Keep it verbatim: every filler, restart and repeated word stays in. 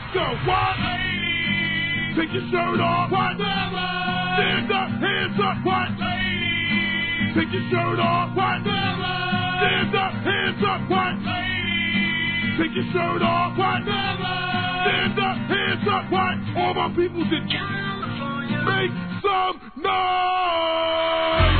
Go, what? Ladies. Take your shirt off, what? Never. Stand up, hands up, what? Ladies. Take your shirt off, what? Never. Stand up, hands up, what? Ladies. Take your shirt off, what? Never. Stand up, hands up, what? All my people in California, make some noise.